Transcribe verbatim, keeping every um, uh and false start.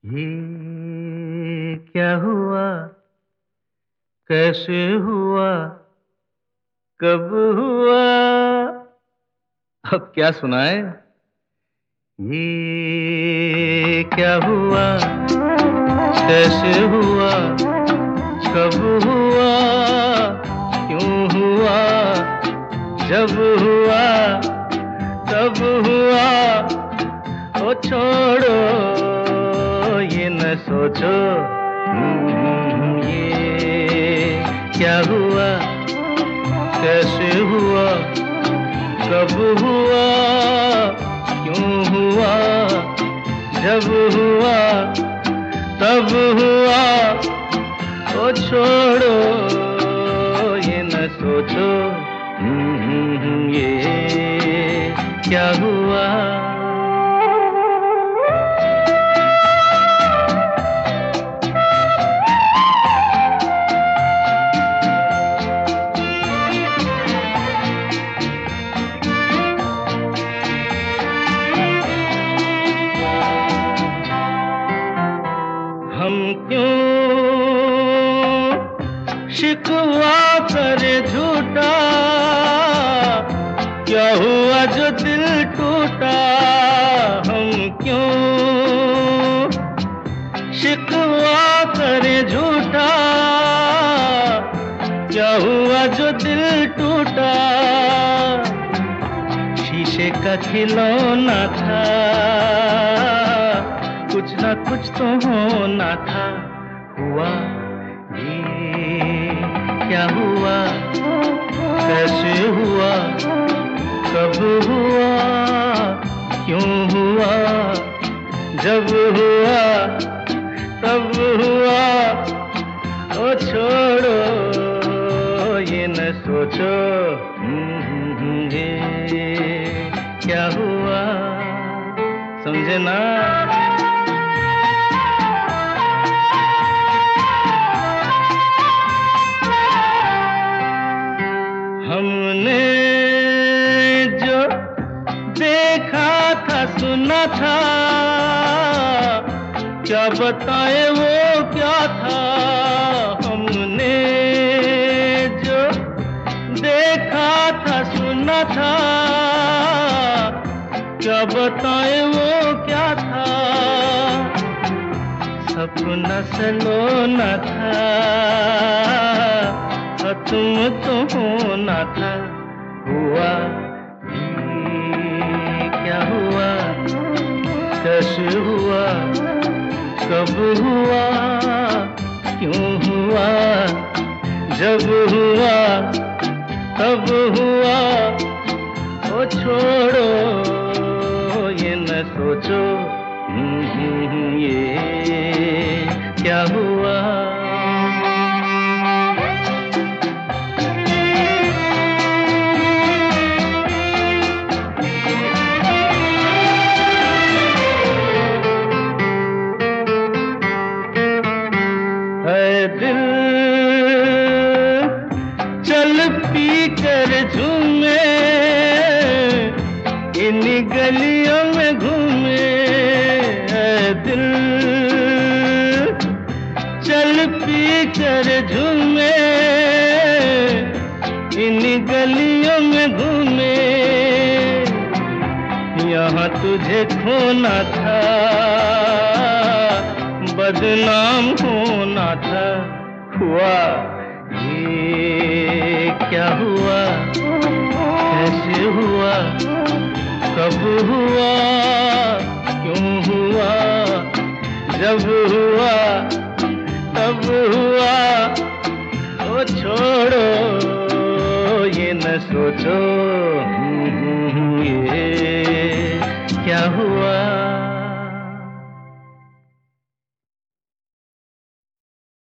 ये क्या हुआ, कैसे हुआ, कब हुआ, अब क्या सुनाए। ये क्या हुआ, कैसे हुआ, कब हुआ, क्यों हुआ, जब हुआ, तब हुआ। ओ छोड़ो ये न सोचो, हम्म, ये क्या हुआ, कैसे हुआ, कब हुआ, क्यों हुआ, जब हुआ, तब हुआ। ओ छोड़ो ये न सोचो, हम्म, ये क्या हुआ। हम क्यों शिकवा करे झूठा, क्या हुआ जो दिल टूटा। हम क्यों शिकवा करे झूठा, क्या हुआ जो दिल टूटा। शीशे का खिलौना था, कुछ ना कुछ तो होना था। हुआ ये क्या हुआ, कैसे हुआ, कब हुआ, क्यों हुआ, जब हुआ, तब हुआ। ओ छोड़ो ये न सोचो, हम्म, ये क्या हुआ। समझे ना। हमने जो देखा था, सुना था, क्या बताए वो क्या था। हमने जो देखा था, सुना था, क्या बताए वो क्या था। सपना सलोना था, तुम तो होना था। हुआ ये क्या हुआ, कैसे हुआ, कब हुआ, क्यों हुआ, जब हुआ, तब हुआ। ओ छोड़ो ये न सोचो, हम्म, ये क्या हुआ। दिल चल पी कर झूमे, इन गलियों में घूमे। दिल चल पी कर झूमे, इन गलियों में घूमे। यहाँ तुझे खोना था, बदनाम होना था। हुआ ये क्या हुआ, कैसे हुआ, कब हुआ, क्यों हुआ, जब हुआ, तब हुआ। ओ छोड़ो ये न सोचो,